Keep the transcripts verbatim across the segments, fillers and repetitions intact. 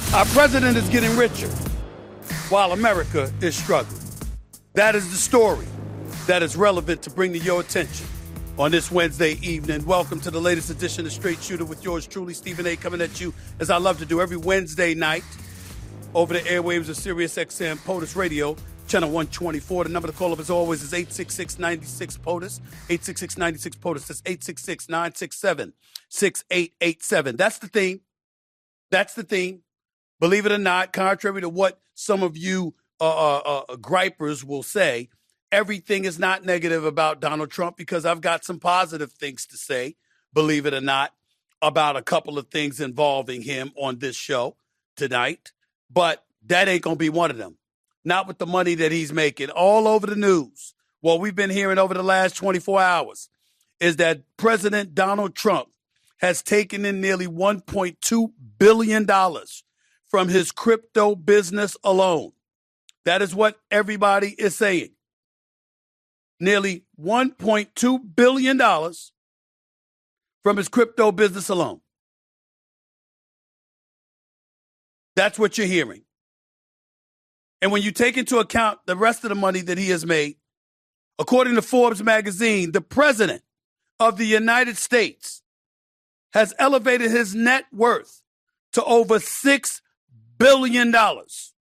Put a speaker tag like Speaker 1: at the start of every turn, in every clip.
Speaker 1: Our president is getting richer while America is struggling. That is the story that is relevant to bring to your attention on this Wednesday evening. Welcome to the latest edition of Straight Shooter with yours truly, Stephen A., coming at you as I love to do every Wednesday night over the airwaves of Sirius X M POTUS Radio, channel one twenty-four. The number to call up, as always, is eight six six, nine six, POTUS, eight six six, nine six, POTUS. That's eight six six, nine six seven, six eight eight seven. That's the theme. That's the theme. Believe it or not, contrary to what some of you uh, uh, uh, gripers will say, everything is not negative about Donald Trump, because I've got some positive things to say, believe it or not, about a couple of things involving him on this show tonight. But that ain't going to be one of them. Not with the money that he's making. All over the news, what we've been hearing over the last twenty-four hours is that President Donald Trump has taken in nearly one point two billion dollars from his crypto business alone. That is what everybody is saying. Nearly one point two billion dollars from his crypto business alone. That's what you're hearing. And when you take into account the rest of the money that he has made, according to Forbes magazine, the president of the United States has elevated his net worth to over six billion dollars.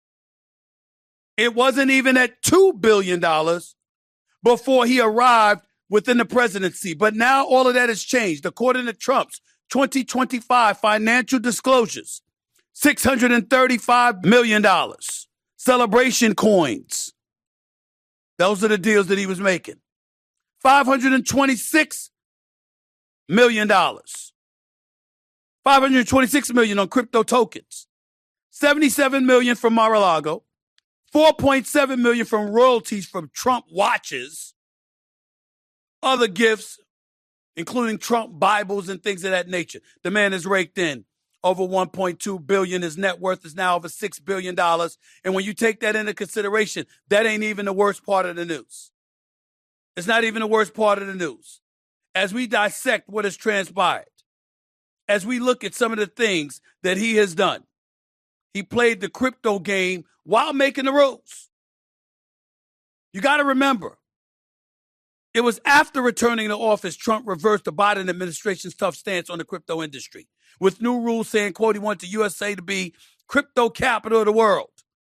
Speaker 1: It wasn't even at two billion dollars before he arrived within the presidency. But now all of that has changed. According to Trump's twenty twenty-five financial disclosures, six hundred thirty-five million dollars. Celebration coins. Those are the deals that he was making. five hundred twenty-six million dollars. five hundred twenty-six million dollars on crypto tokens. seventy-seven million dollars from Mar-a-Lago. four point seven million dollars from royalties from Trump watches. Other gifts, including Trump Bibles and things of that nature. The man has raked in over one point two billion dollars. His net worth is now over six billion dollars. And when you take that into consideration, that ain't even the worst part of the news. It's not even the worst part of the news. As we dissect what has transpired, as we look at some of the things that he has done, he played the crypto game while making the rules. You got to remember, it was after returning to office, Trump reversed the Biden administration's tough stance on the crypto industry, with new rules saying, quote, he wanted the U S A to be crypto capital of the world.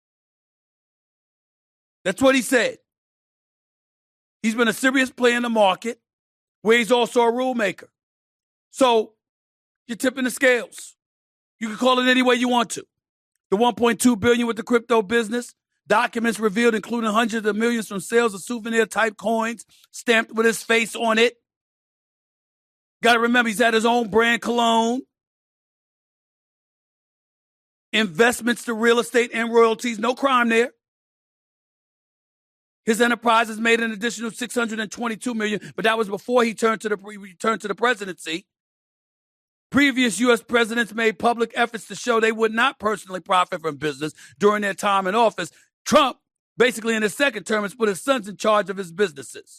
Speaker 1: That's what he said. He's been a serious player in the market, where he's also a rule maker. So you're tipping the scales. You can call it any way you want to. The one point two billion dollars with the crypto business, documents revealed including hundreds of millions from sales of souvenir-type coins stamped with his face on it. Got to remember, he's had his own brand cologne. Investments to real estate and royalties, no crime there. His enterprise has made an additional six hundred twenty-two million dollars, but that was before he turned to the returned to the presidency. Previous U S presidents made public efforts to show they would not personally profit from business during their time in office. Trump, basically in his second term, has put his sons in charge of his businesses.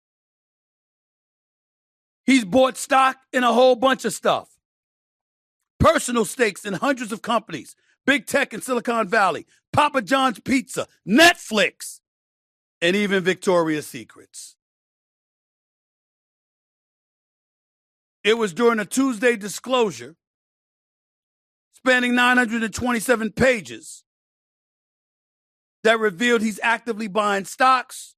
Speaker 1: He's bought stock in a whole bunch of stuff. Personal stakes in hundreds of companies, big tech in Silicon Valley, Papa John's Pizza, Netflix, and even Victoria's Secrets. It was during a Tuesday disclosure spanning nine hundred twenty-seven pages that revealed he's actively buying stocks,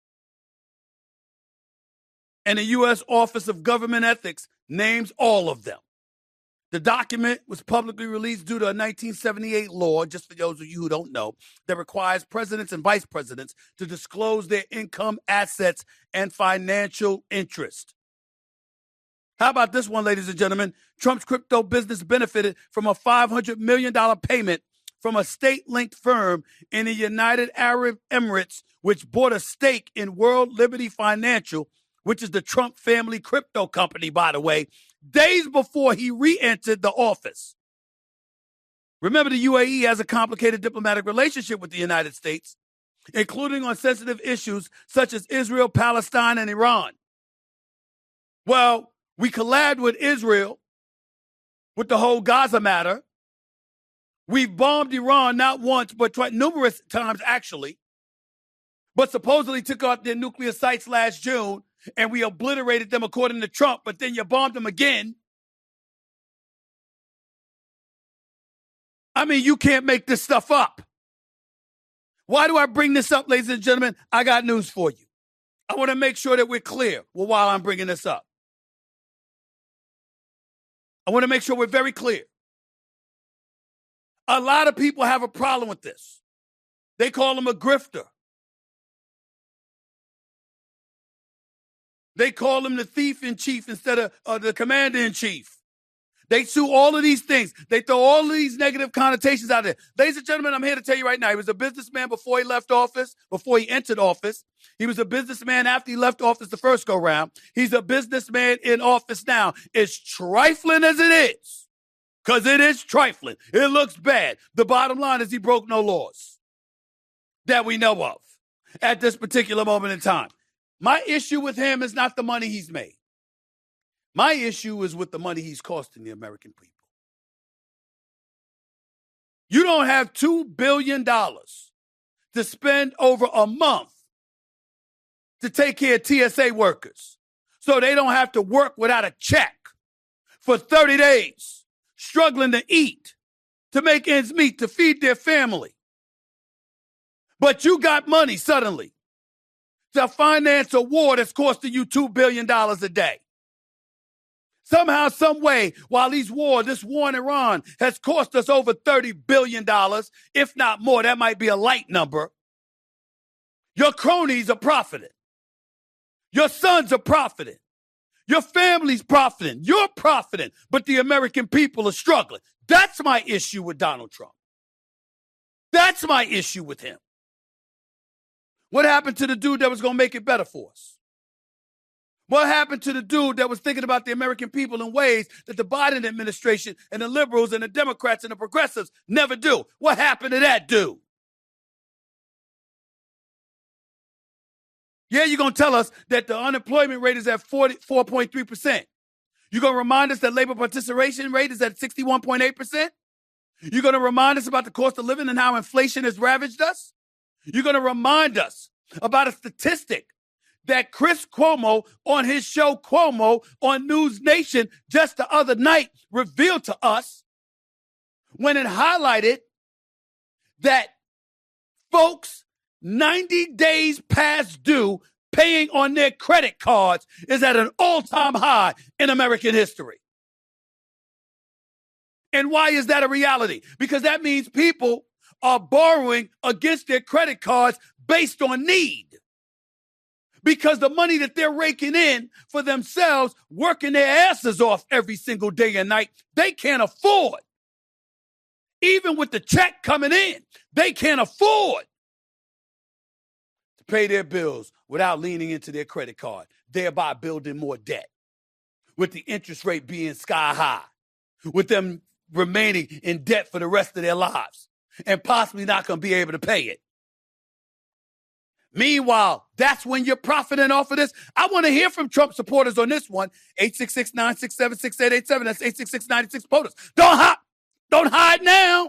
Speaker 1: and the U S Office of Government Ethics names all of them. The document was publicly released due to a nineteen seventy-eight law, just for those of you who don't know, that requires presidents and vice presidents to disclose their income, assets, and financial interest. How about this one, ladies and gentlemen? Trump's crypto business benefited from a five hundred million dollars payment from a state-linked firm in the United Arab Emirates, which bought a stake in World Liberty Financial, which is the Trump family crypto company, by the way, days before he re-entered the office. Remember, the U A E has a complicated diplomatic relationship with the United States, including on sensitive issues such as Israel, Palestine, and Iran. Well, we collabed with Israel with the whole Gaza matter. We've bombed Iran not once, but twice, numerous times actually, but supposedly took out their nuclear sites last June, and we obliterated them according to Trump, but then you bombed them again. I mean, you can't make this stuff up. Why do I bring this up, ladies and gentlemen? I got news for you. I want to make sure that we're clear while I'm bringing this up. I want to make sure we're very clear. A lot of people have a problem with this. They call him a grifter. They call him the thief in chief instead of uh, the commander in chief. They sue all of these things. They throw all of these negative connotations out there. Ladies and gentlemen, I'm here to tell you right now, he was a businessman before he left office, before he entered office. He was a businessman after he left office the first go round. He's a businessman in office now. As trifling as it is, because it is trifling. It looks bad. The bottom line is he broke no laws that we know of at this particular moment in time. My issue with him is not the money he's made. My issue is with the money he's costing the American people. You don't have two billion dollars to spend over a month to take care of T S A workers so they don't have to work without a check for thirty days, struggling to eat, to make ends meet, to feed their family. But you got money suddenly to finance a war that's costing you two billion dollars a day. Somehow, some way, while these war, this war in Iran has cost us over thirty billion dollars, if not more. That might be a light number. Your cronies are profiting. Your sons are profiting. Your family's profiting. You're profiting. But the American people are struggling. That's my issue with Donald Trump. That's my issue with him. What happened to the dude that was going to make it better for us? What happened to the dude that was thinking about the American people in ways that the Biden administration and the liberals and the Democrats and the progressives never do? What happened to that dude? Yeah, you're going to tell us that the unemployment rate is at forty-four point three percent. You're going to remind us that labor participation rate is at sixty-one point eight percent. You're going to remind us about the cost of living and how inflation has ravaged us. You're going to remind us about a statistic that Chris Cuomo on his show Cuomo on News Nation just the other night revealed to us when it highlighted that folks ninety days past due paying on their credit cards is at an all-time high in American history. And why is that a reality? Because that means people are borrowing against their credit cards based on need. Because the money that they're raking in for themselves, working their asses off every single day and night, they can't afford. Even with the check coming in, they can't afford to pay their bills without leaning into their credit card, thereby building more debt. With the interest rate being sky high, with them remaining in debt for the rest of their lives and possibly not going to be able to pay it. Meanwhile, that's when you're profiting off of this. I want to hear from Trump supporters on this one. eight six six, nine six seven, six eight eight seven. That's eight six six, nine six POTUS. Don't hide. Don't hide now.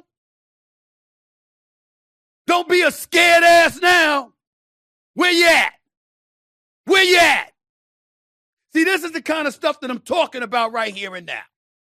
Speaker 1: Don't be a scared ass now. Where you at? Where you at? See, this is the kind of stuff that I'm talking about right here and now.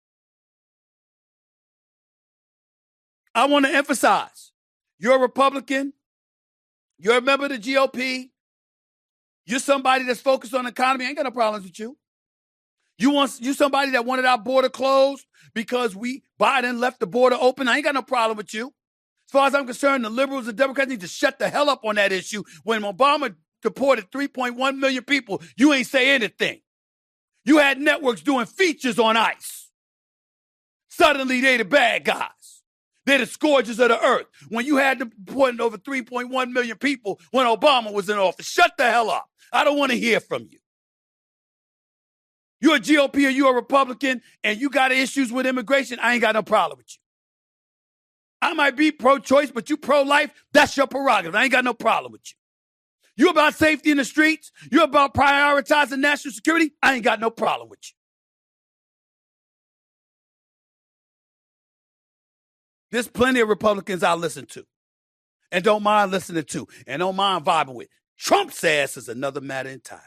Speaker 1: I want to emphasize, you're a Republican. You're a member of the G O P. You're somebody that's focused on the economy. I ain't got no problems with you. You want you somebody that wanted our border closed because we Biden left the border open. I ain't got no problem with you. As far as I'm concerned, the liberals and Democrats need to shut the hell up on that issue. When Obama deported three point one million people, you ain't say anything. You had networks doing features on ICE. Suddenly they the bad guys. They're the scourges of the earth. When you had to deport over three point one million people when Obama was in office, shut the hell up. I don't want to hear from you. You're a G O P or you're a Republican and you got issues with immigration, I ain't got no problem with you. I might be pro-choice, but you pro-life, that's your prerogative. I ain't got no problem with you. You about safety in the streets? You about prioritizing national security? I ain't got no problem with you. There's plenty of Republicans I listen to and don't mind listening to and don't mind vibing with. Trump's ass is another matter entirely.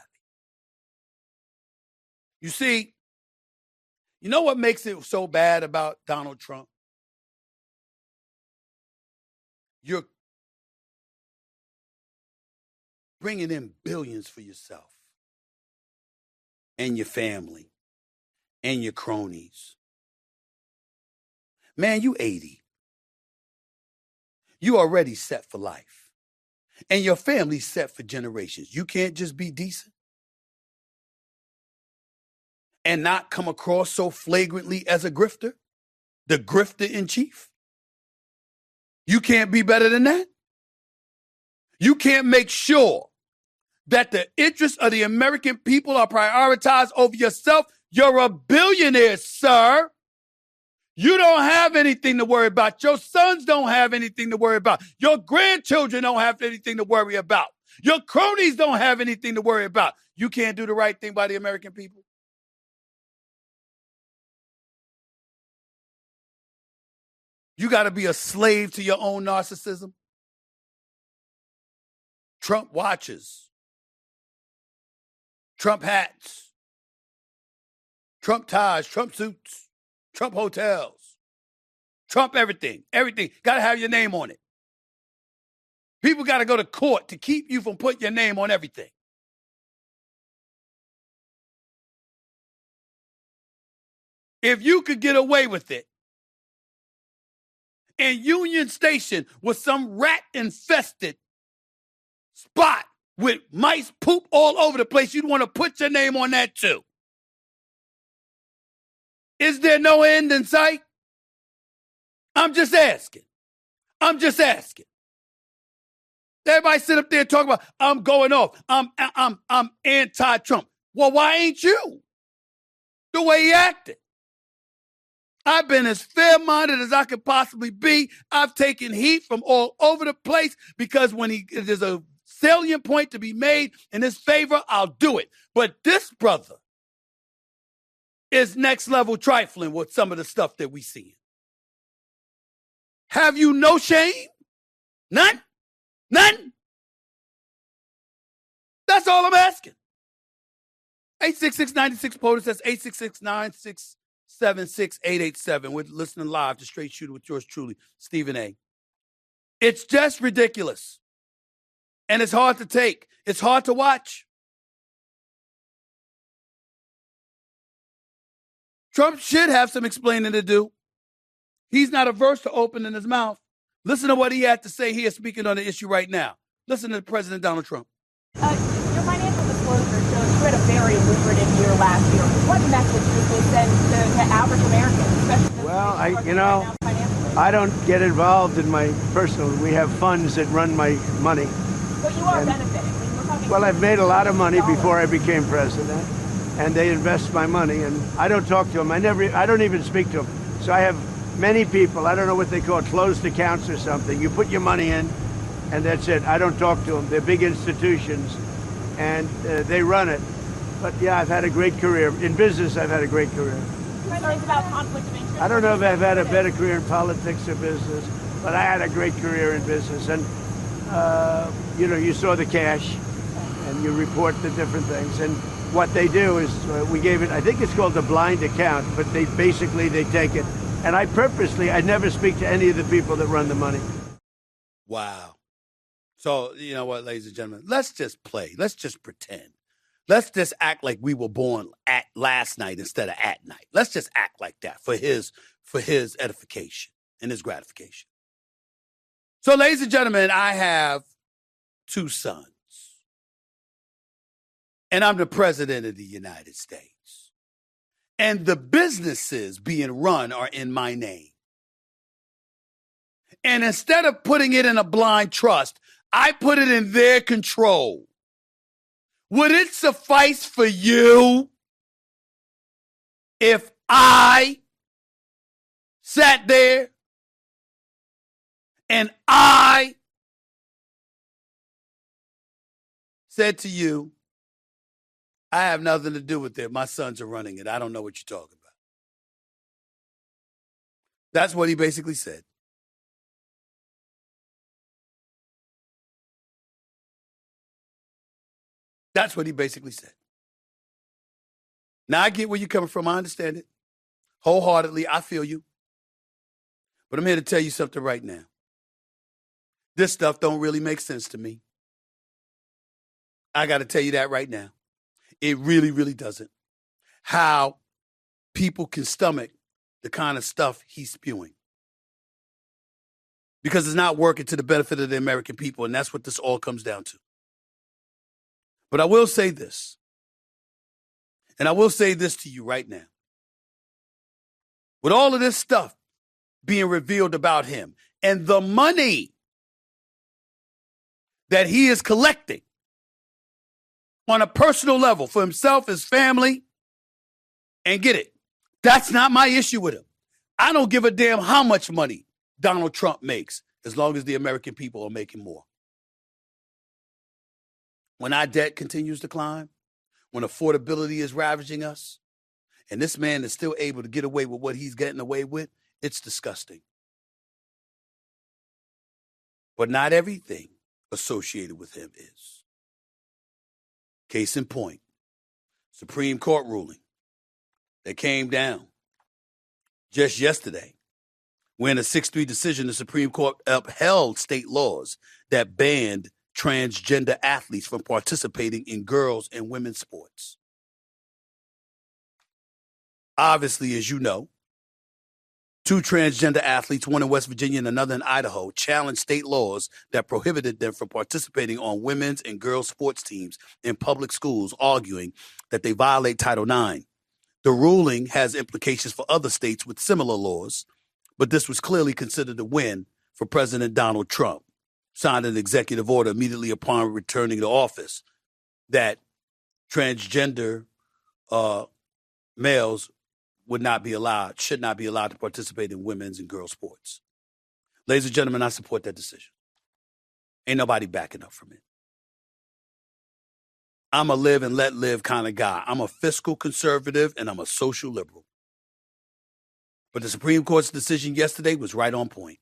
Speaker 1: You see, you know what makes it so bad about Donald Trump? You're bringing in billions for yourself and your family and your cronies. Man, you eighty. You already set for life. And your family's set for generations. You can't just be decent and not come across so flagrantly as a grifter, the grifter in chief. You can't be better than that. You can't make sure that the interests of the American people are prioritized over yourself. You're a billionaire, sir. You don't have anything to worry about. Your sons don't have anything to worry about. Your grandchildren don't have anything to worry about. Your cronies don't have anything to worry about. You can't do the right thing by the American people. You got to be a slave to your own narcissism. Trump watches, Trump hats, Trump ties, Trump suits, Trump hotels, Trump everything, everything. Got to have your name on it. People got to go to court to keep you from putting your name on everything. If you could get away with it, and Union Station was some rat-infested spot with mice poop all over the place, you'd want to put your name on that too. Is there no end in sight? I'm just asking. I'm just asking. Everybody sit up there and talk about, I'm going off. I'm, I'm, I'm anti-Trump. Well, why ain't you? The way he acted. I've been as fair-minded as I could possibly be. I've taken heat from all over the place because when he there's a salient point to be made in his favor, I'll do it. But this brother is next level trifling with some of the stuff that we see. Have you no shame? None? None? That's all I'm asking. eight six six, nine six, POTUS. That's eight six six, nine six seven six, eight eight seven. We're listening live to Straight Shooter with yours truly, Stephen A. It's just ridiculous. And it's hard to take. It's hard to watch. Trump should have some explaining to do. He's not averse to opening his mouth. Listen to what he had to say here speaking on the issue right now. Listen to President Donald Trump.
Speaker 2: Uh, your financial disclosure shows you had a very lucrative year last year. What message does this send to, to average Americans, especially
Speaker 3: well, I, you know, I don't get involved in my personal. We have funds that run my money.
Speaker 2: But you are and, benefiting. We're talking
Speaker 3: well, I've made a lot of money before I became president, and they invest my money, and I don't talk to them. I never, I don't even speak to them. So I have many people. I don't know what they call it, closed accounts or something. You put your money in, and that's it. I don't talk to them. They're big institutions, and uh, they run it. But yeah, I've had a great career. In business, I've had a great career.
Speaker 2: Concerns about conflict of interest?
Speaker 3: I don't know if I've had a better career in politics or business, but I had a great career in business. And, uh, you know, you saw the cash, and you report the different things. And what they do is, uh, we gave it, I think it's called the blind account, but they basically, they take it. And I purposely, I never speak to any of the people that run the money.
Speaker 1: Wow. So, you know what, ladies and gentlemen, let's just play. Let's just pretend. Let's just act like we were born at last night instead of at night. Let's just act like that for his for his edification and his gratification. So, ladies and gentlemen, I have two sons. And I'm the president of the United States. And the businesses being run are in my name. And instead of putting it in a blind trust, I put it in their control. Would it suffice for you if I sat there and I said to you, I have nothing to do with it. My sons are running it. I don't know what you're talking about. That's what he basically said. That's what he basically said. Now, I get where you're coming from. I understand it. Wholeheartedly, I feel you. But I'm here to tell you something right now. This stuff don't really make sense to me. I got to tell you that right now. It really, really doesn't. How people can stomach the kind of stuff he's spewing. Because it's not working to the benefit of the American people, and that's what this all comes down to. But I will say this, and I will say this to you right now. With all of this stuff being revealed about him and the money that he is collecting on a personal level for himself, his family, and get it, that's not my issue with him. I don't give a damn how much money Donald Trump makes as long as the American people are making more. When our debt continues to climb, when affordability is ravaging us, and this man is still able to get away with what he's getting away with, it's disgusting. But not everything associated with him is. Case in point, Supreme Court ruling that came down just yesterday, when a six three decision, the Supreme Court upheld state laws that banned transgender athletes from participating in girls' and women's sports. Obviously, as you know, two transgender athletes, one in West Virginia and another in Idaho, challenged state laws that prohibited them from participating on women's and girls' sports teams in public schools, arguing that they violate Title nine. The ruling has implications for other states with similar laws, but this was clearly considered a win for President Donald Trump. Signed an executive order immediately upon returning to office that transgender uh, males would not be allowed, should not be allowed to participate in women's and girls' sports. Ladies and gentlemen, I support that decision. Ain't nobody backing up from it. I'm a live and let live kind of guy. I'm a fiscal conservative and I'm a social liberal. But the Supreme Court's decision yesterday was right on point.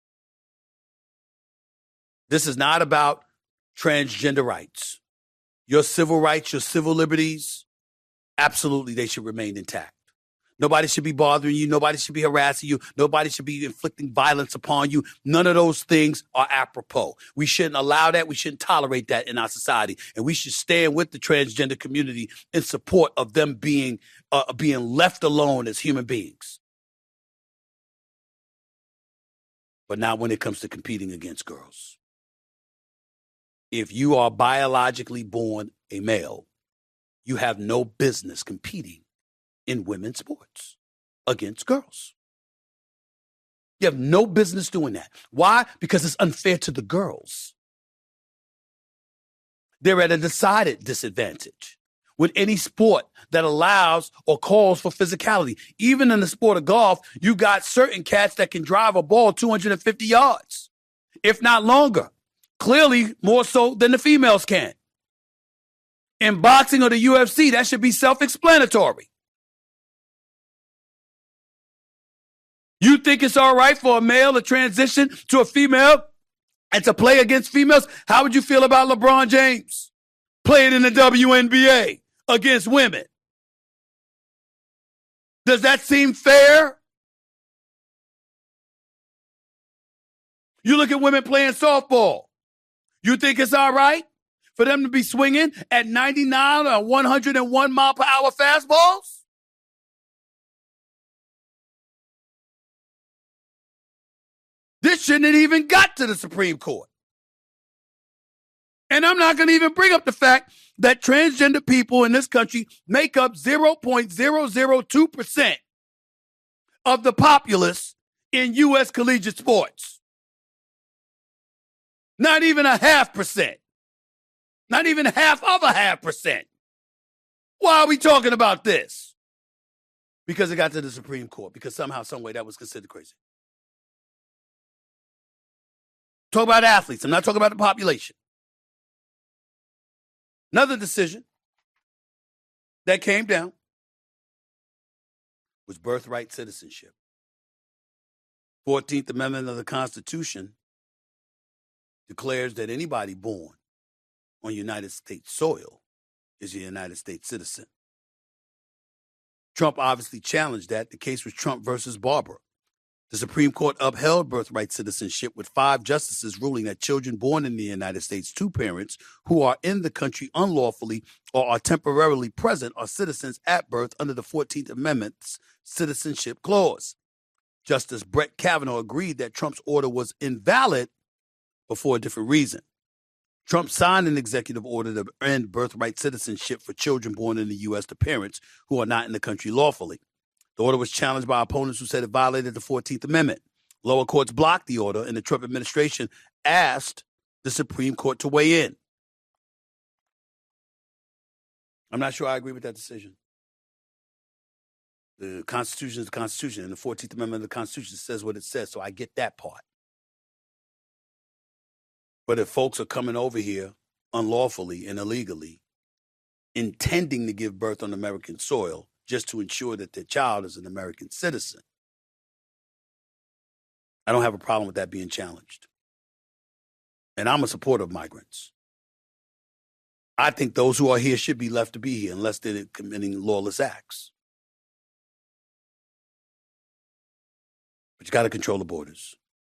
Speaker 1: This is not about transgender rights. Your civil rights, your civil liberties, absolutely they should remain intact. Nobody should be bothering you. Nobody should be harassing you. Nobody should be inflicting violence upon you. None of those things are apropos. We shouldn't allow that. We shouldn't tolerate that in our society. And we should stand with the transgender community in support of them being, uh, being left alone as human beings. But not when it comes to competing against girls. If you are biologically born a male, you have no business competing in women's sports against girls. You have no business doing that. Why? Because it's unfair to the girls. They're at a decided disadvantage with any sport that allows or calls for physicality. Even in the sport of golf, you got certain cats that can drive a ball two hundred fifty yards, if not longer. Clearly more so than the females can. In boxing or the U F C, that should be self-explanatory. You think it's all right for a male to transition to a female and to play against females? How would you feel about LeBron James playing in the W N B A against women? Does that seem fair? You look at women playing softball. You think it's all right for them to be swinging at ninety-nine or one hundred one mile per hour fastballs? This shouldn't have even got to the Supreme Court. And I'm not going to even bring up the fact that transgender people in this country make up zero point zero zero two percent of the populace in U S collegiate sports. Not even a half percent. Not even half of a half percent. Why are we talking about this? Because it got to the Supreme Court. Because somehow, some way, that was considered crazy. Talk about athletes. I'm not talking about the population. Another decision that came down was birthright citizenship. fourteenth Amendment of the Constitution declares that anybody born on United States soil is a United States citizen. Trump obviously challenged that. The case was Trump versus Barber. The Supreme Court upheld birthright citizenship with five justices ruling that children born in the United States to parents who are in the country unlawfully or are temporarily present are citizens at birth under the fourteenth Amendment's Citizenship Clause. Justice Brett Kavanaugh agreed that Trump's order was invalid, but for a different reason. Trump signed an executive order to end birthright citizenship for children born in the U S to parents who are not in the country lawfully. The order was challenged by opponents who said it violated the fourteenth Amendment. Lower courts blocked the order, and the Trump administration asked the Supreme Court to weigh in. I'm not sure I agree with that decision. The Constitution is the Constitution, and the fourteenth Amendment of the Constitution says what it says, so I get that part. But if folks are coming over here unlawfully and illegally, intending to give birth on American soil just to ensure that their child is an American citizen, I don't have a problem with that being challenged. And I'm a supporter of migrants. I think those who are here should be left to be here unless they're committing lawless acts. But you got to control the borders.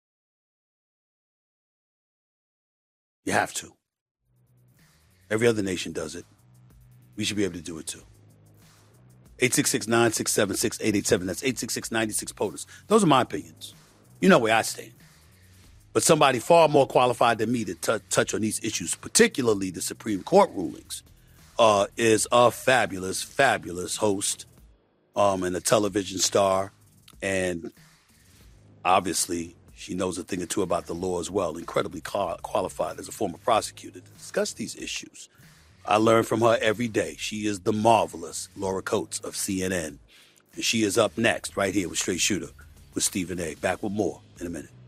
Speaker 1: You have to. Every other nation does it. We should be able to do it too. eight six six, nine six seven, six eight eight seven. That's eight six six, nine six POTUS. Those are my opinions. You know where I stand. But somebody far more qualified than me to t- touch on these issues, particularly the Supreme Court rulings, uh, is a fabulous, fabulous host um, and a television star. And obviously, she knows a thing or two about the law as well. Incredibly qual- qualified as a former prosecutor to discuss these issues. I learn from her every day. She is the marvelous Laura Coates of C N N. And she is up next right here with Straight Shooter with Stephen A. Back with more in a minute.